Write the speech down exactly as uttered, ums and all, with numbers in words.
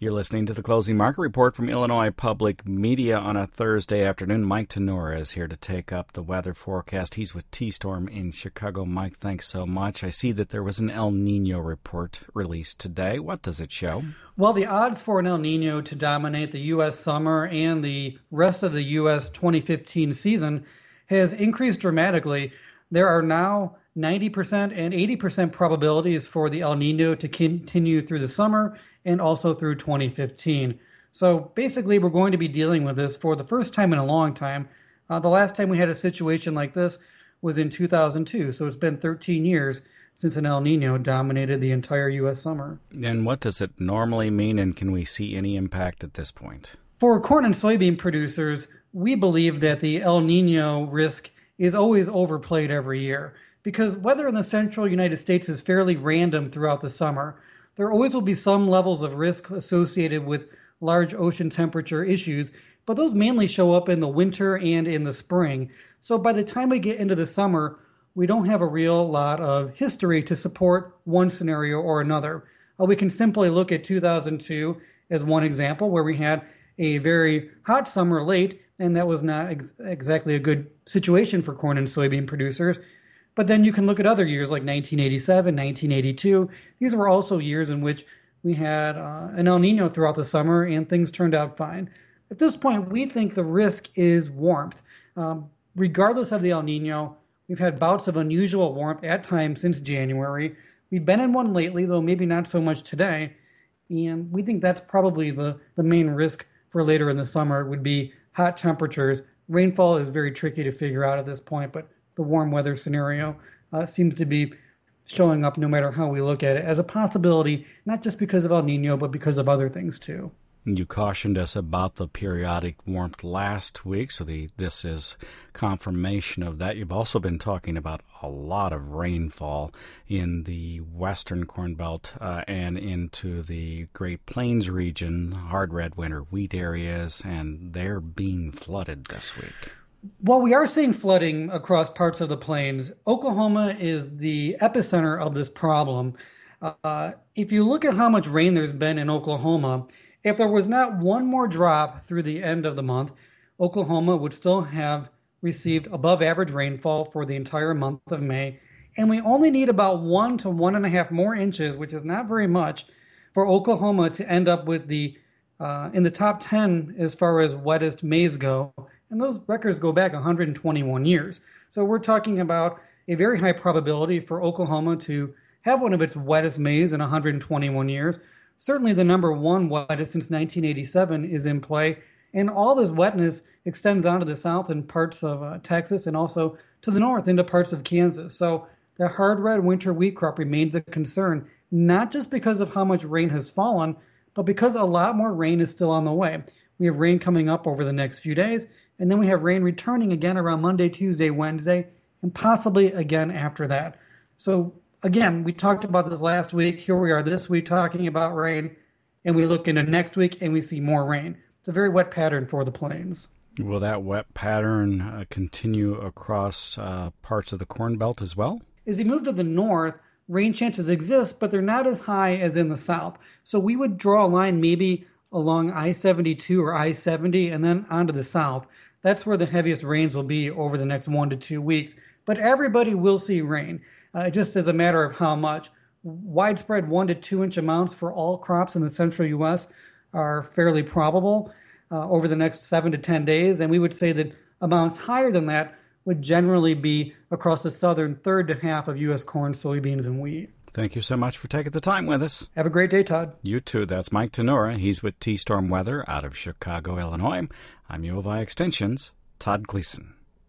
You're listening to the Closing Market Report from Illinois Public Media on a Thursday afternoon. Mike Tenora is here to take up the weather forecast. He's with T-Storm in Chicago. Mike, thanks so much. I see that there was an El Nino report released today. What does it show? Well, the odds for an El Nino to dominate the U S summer and the rest of the U S twenty fifteen season has increased dramatically. There are now ninety percent and eighty percent probabilities for the El Nino to continue through the summer and also through twenty fifteen. So basically, we're going to be dealing with this for the first time in a long time. Uh, the last time we had a situation like this was in two thousand two, so it's been thirteen years since an El Nino dominated the entire U S summer. And what does it normally mean, and can we see any impact at this point? For corn and soybean producers, we believe that the El Nino risk is always overplayed every year, because weather in the central United States is fairly random throughout the summer. There always will be some levels of risk associated with large ocean temperature issues, but those mainly show up in the winter and in the spring. So by the time we get into the summer, we don't have a real lot of history to support one scenario or another. Uh, we can simply look at two thousand two as one example, where we had a very hot summer late, and that was not ex- exactly a good situation for corn and soybean producers. But then you can look at other years like nineteen eighty-seven, nineteen eighty-two. These were also years in which we had uh, an El Nino throughout the summer and things turned out fine. At this point, we think the risk is warmth. Um, regardless of the El Nino, we've had bouts of unusual warmth at times since January. We've been in one lately, though maybe not so much today. And we think that's probably the, the main risk for later in the summer would be hot temperatures. Rainfall is very tricky to figure out at this point, but the warm weather scenario uh, seems to be showing up no matter how we look at it as a possibility, not just because of El Nino, but because of other things too. You cautioned us about the periodic warmth last week, so the, this is confirmation of that. You've also been talking about a lot of rainfall in the western Corn Belt uh, and into the Great Plains region, hard red winter wheat areas, and they're being flooded this week. While we are seeing flooding across parts of the plains, Oklahoma is the epicenter of this problem. Uh, if you look at how much rain there's been in Oklahoma, if there was not one more drop through the end of the month, Oklahoma would still have received above average rainfall for the entire month of May. And we only need about one to one and a half more inches, which is not very much, for Oklahoma to end up with the uh, in the top ten as far as wettest Mays go. And those records go back one hundred twenty-one years. So we're talking about a very high probability for Oklahoma to have one of its wettest Mays in one hundred twenty-one years. Certainly the number one wettest since nineteen eighty-seven is in play. And all this wetness extends out to the south in parts of uh, Texas and also to the north into parts of Kansas. So the hard red winter wheat crop remains a concern, not just because of how much rain has fallen, but because a lot more rain is still on the way. We have rain coming up over the next few days, and then we have rain returning again around Monday, Tuesday, Wednesday, and possibly again after that. So again, we talked about this last week. Here we are this week talking about rain, and we look into next week and we see more rain. It's a very wet pattern for the plains. Will that wet pattern uh, continue across uh, parts of the Corn Belt as well? As you move to the north, rain chances exist, but they're not as high as in the south. So we would draw a line maybe along I seventy-two or I seventy and then onto the south. That's where the heaviest rains will be over the next one to two weeks. But everybody will see rain, uh, just as a matter of how much. Widespread one to two inch amounts for all crops in the central U S are fairly probable uh, over the next seven to ten days. And we would say that amounts higher than that would generally be across the southern third to half of U S corn, soybeans, and wheat. Thank you so much for taking the time with us. Have a great day, Todd. You too. That's Mike Tenora. He's with T-Storm Weather out of Chicago, Illinois. I'm U of I Extension's Todd Gleason.